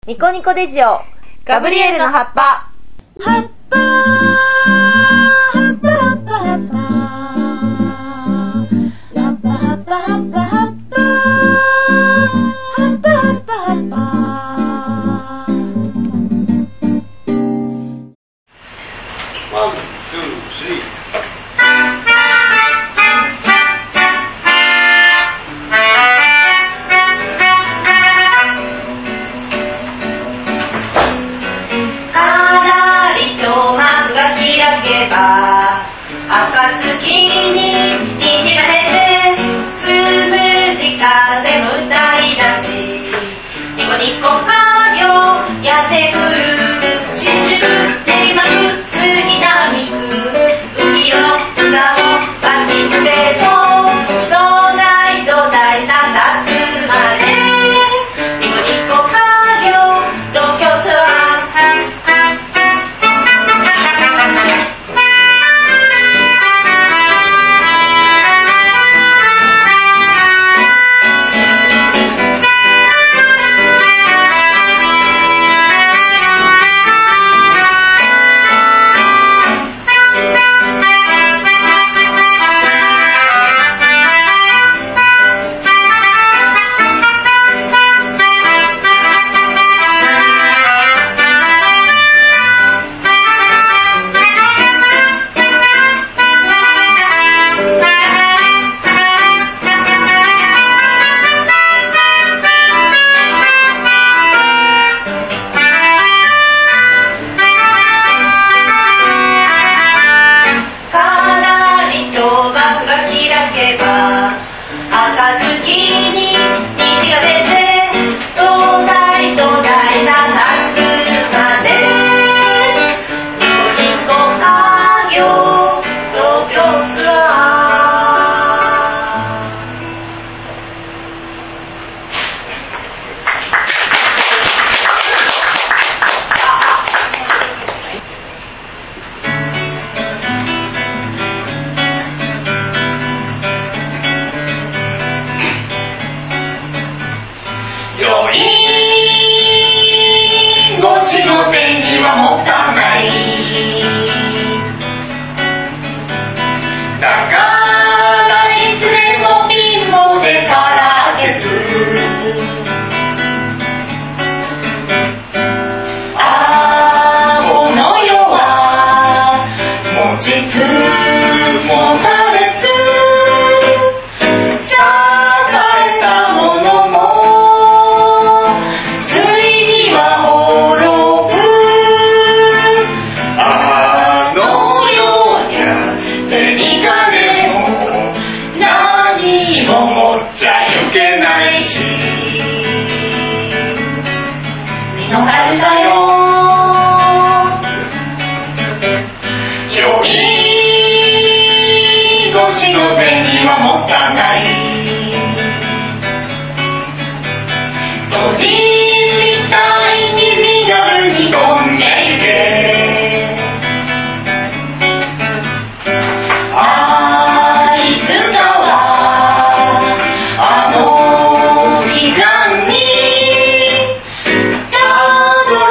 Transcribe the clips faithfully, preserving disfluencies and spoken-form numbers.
ニコニコデジオガブリエルの葉っぱ。 葉っぱ葉っぱ葉っぱ葉っぱ葉っぱ葉っぱ葉っぱ葉っぱ葉っぱ葉っぱ葉っぱ葉っぱ。 ワン、ツー、スリー。 暁に虹が出てつむじ風も歌い出しニコニコ家業やってくる新宿練馬区杉並区海の草をバキつけとどないどないさたつまでニコニコ家業東京ツアーたど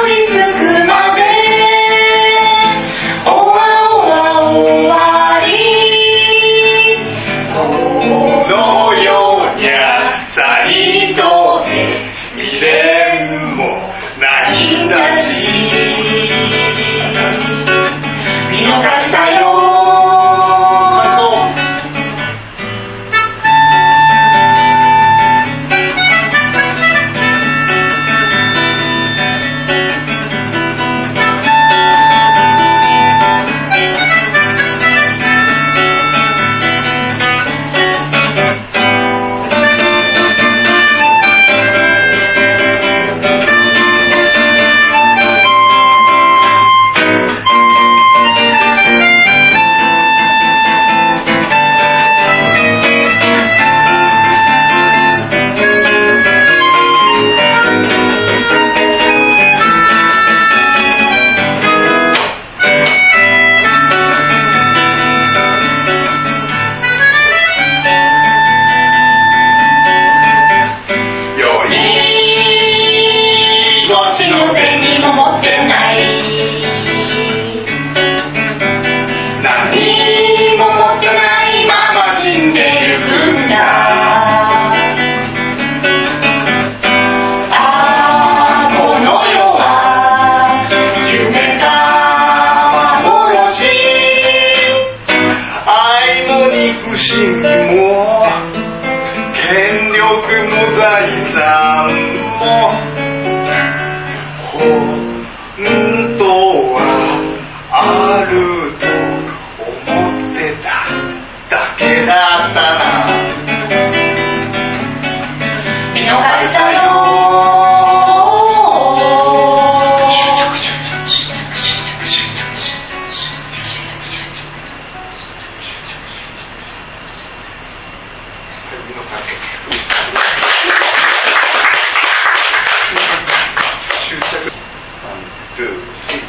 two, three.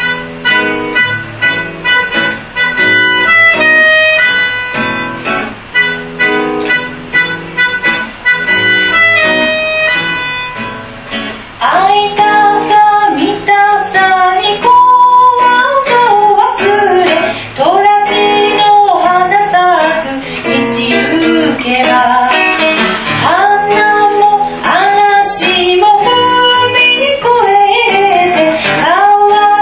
会いたさ見たさに怖さを忘れトラジの花咲く道行けば花も嵐も踏み越えて川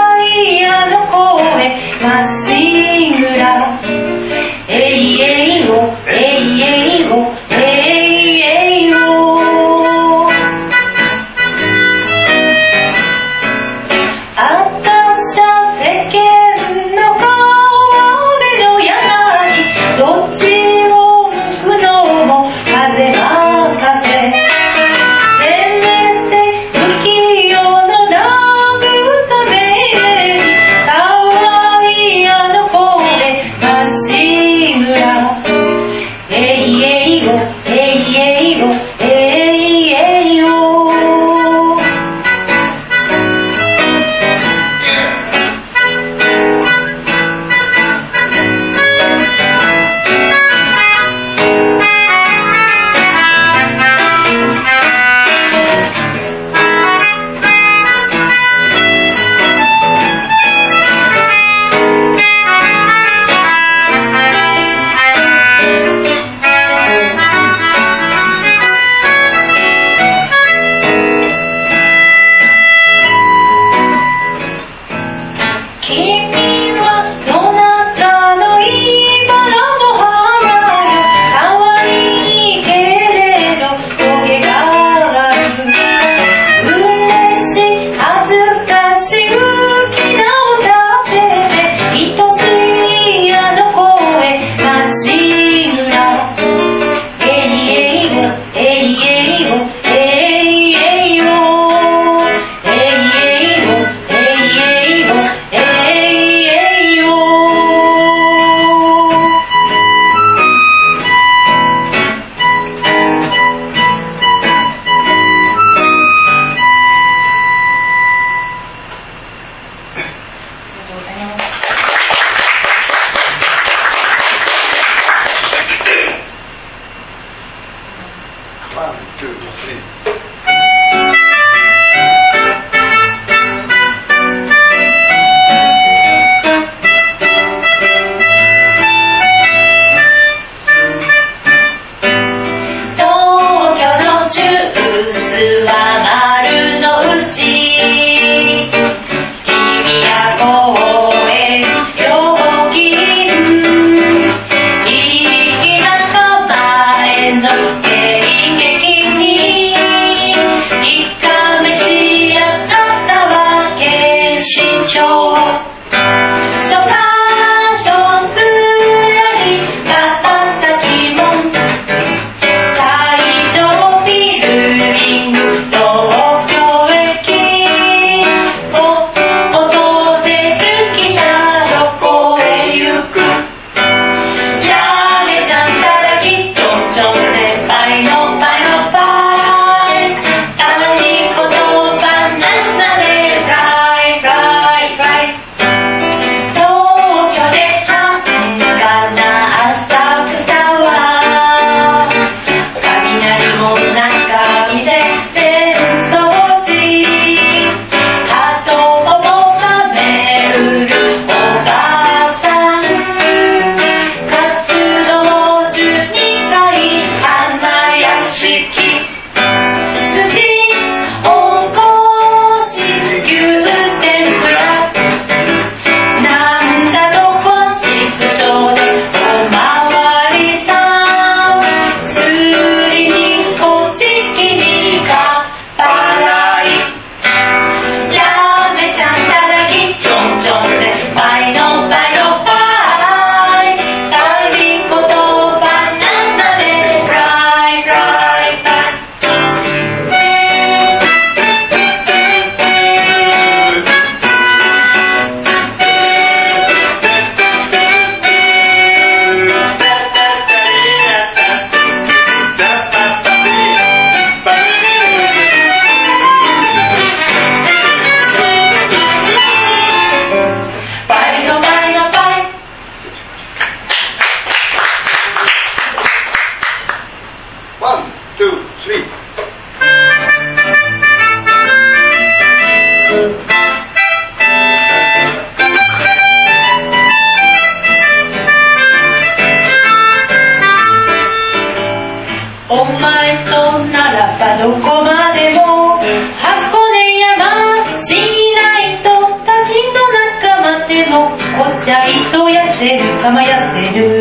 せるかまやせる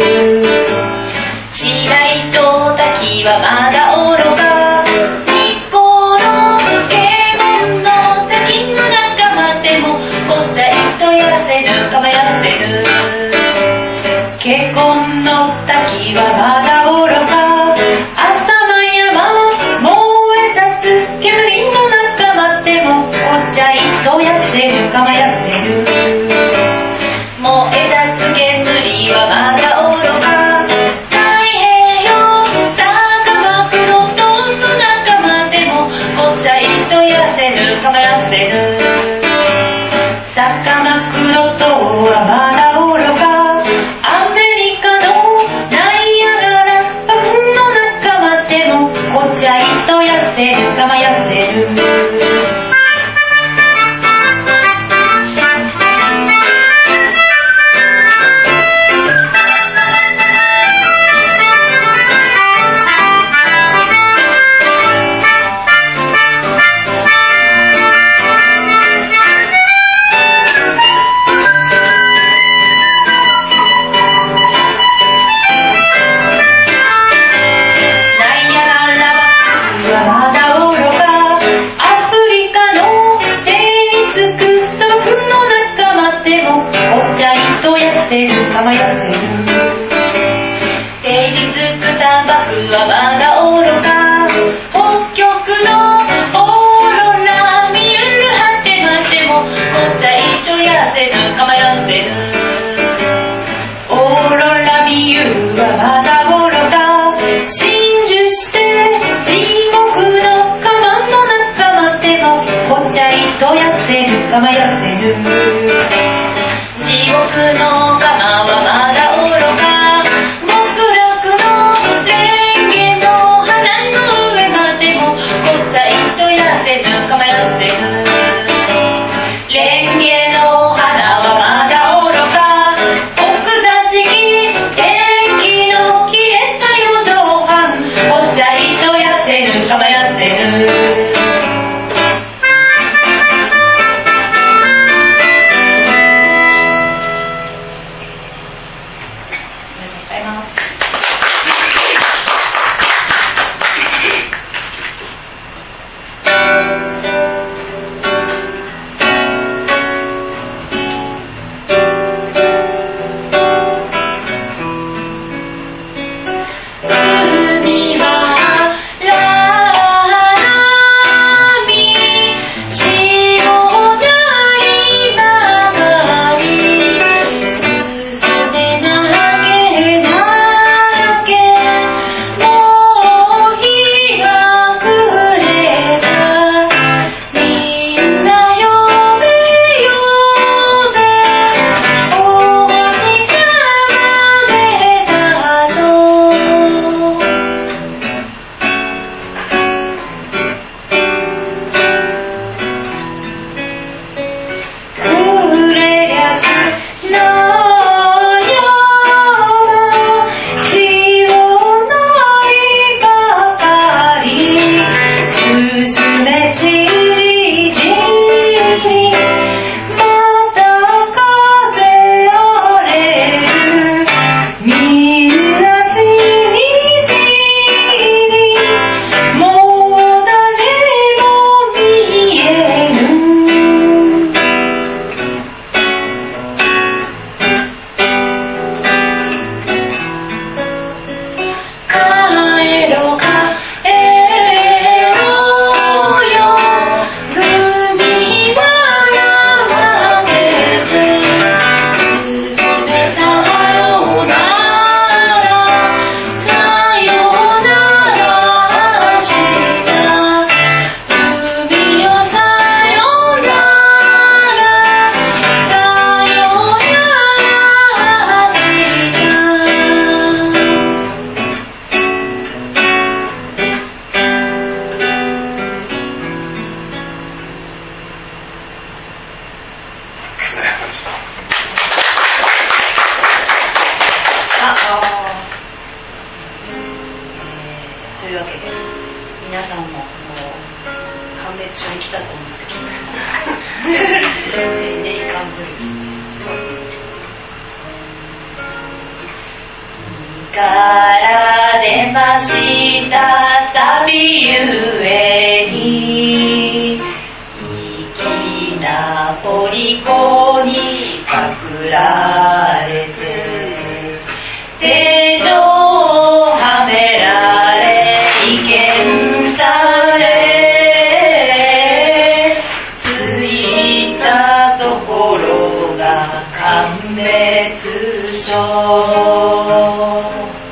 白糸滝はまだおろか日光の華厳の滝の仲間でもこっちゃいとやせるかまやせる華厳の滝はまだおろか浅間山燃え立つ煙の仲間でもこっちゃいとやせるかまやせる燃え立つ煙はまだおろか太平洋坂黒との仲間でもこっちゃいとやせるかまやせる坂黒とはまだおろかアメリカのナイアガラバフの仲間でもこっちゃいとやせるかまやせるかまやせる照りつく砂漠はまだおろか北極のオーロラ見える果てまでもこっちゃいとやせるかまやせるオーロラ見えるはまだおろか真珠して地獄のカマの仲間でもこっちゃいとやせるかまやせる地獄の釜はまだおろか極楽の蓮華の花の上までもこっちゃいとやせるかまやせる蓮華の花はまだおろか奥座敷天気の切れた四畳半こっちゃいとやせるかまやせるいうわけで皆さんももう鑑別所に来たと思って聞くネイカンブルースから出ましたサビゆえに粋なポリコにパクられて手錠をはめられ意見されついたところが鑑別書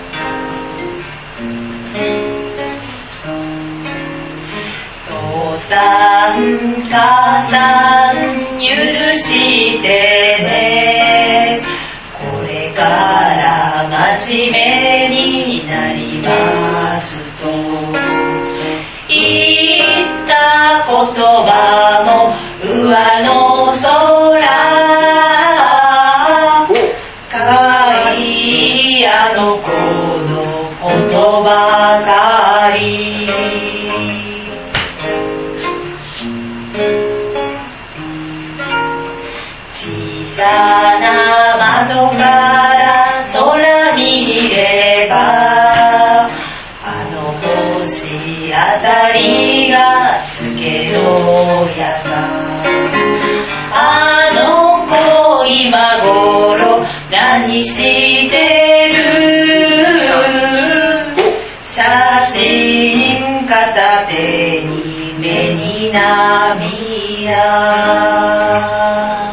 父さん母さん許してねこれから真面目になりますと言った言葉の上の空かわいいあの子のことばかり小さな窓から空見ればあの星あたりがスケロやさあの子今頃何してる写真片手に目に涙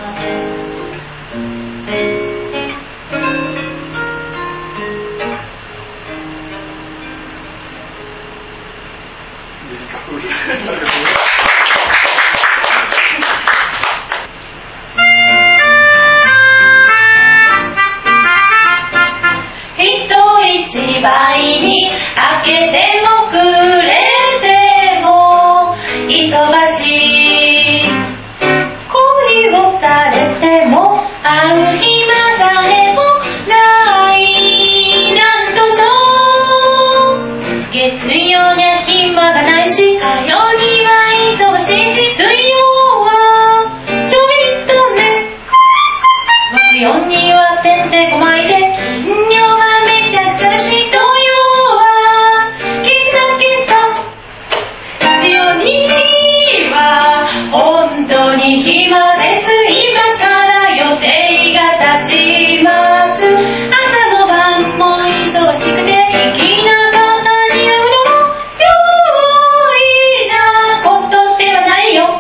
人一倍に開けてもくれても忙しい恋をされても会う暇さえもないなんとそう月曜には暇がないし火曜には忙しいし水曜はちょびっとね木曜にはてんてこまいで金曜はめちゃくちゃだし土曜はキサキサ日曜には本当に暇です今から予定が立ちます朝も晩も忙しくて粋な方に会うのも容易なことではないよ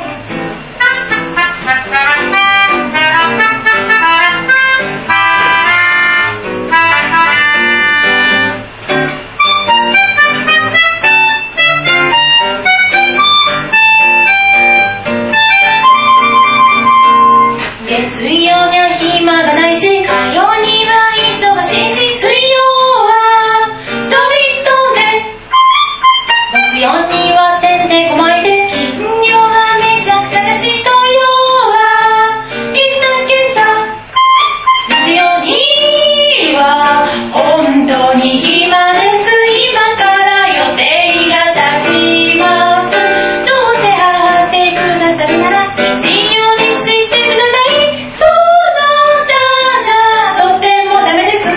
月曜には暇がないし火曜には忙しいし水曜はちょびっとね木曜にはてんてこまいで金曜はめちゃくちゃだし土曜はキサキサ日曜には本当に暇です今から予定が立ちますどうせ会ってくださるなら日曜にしてくださいその他じゃとてもダメです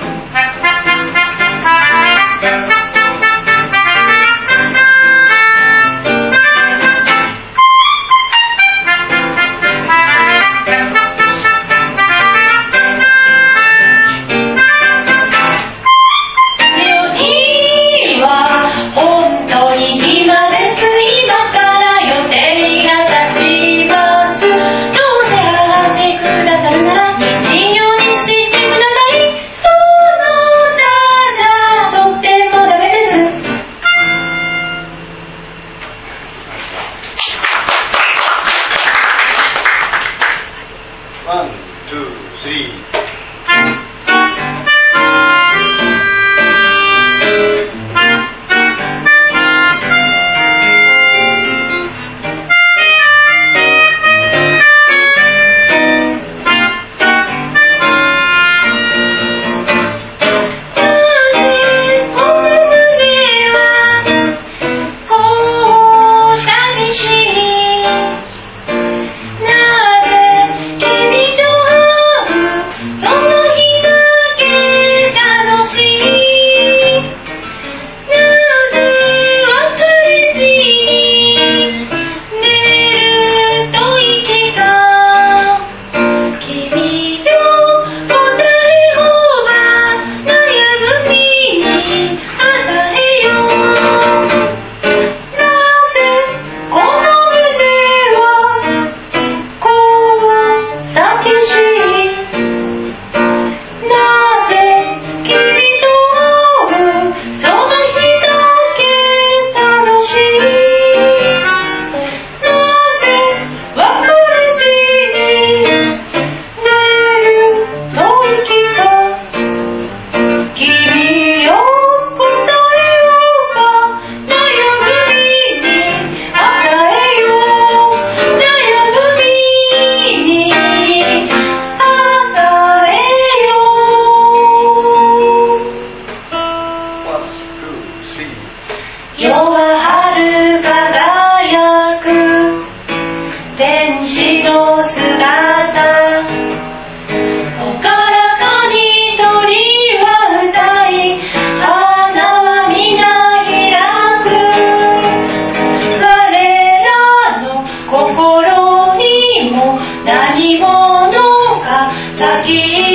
日曜には本当に暇です今から予定が立ちますどうせ会ってくださるなら日曜にしてくださいその他じゃとてもダメですワン、ツー、スリー。 なぜ君と会うの姿高らかに鳥は歌い花は皆開く我らの心にも何者か咲き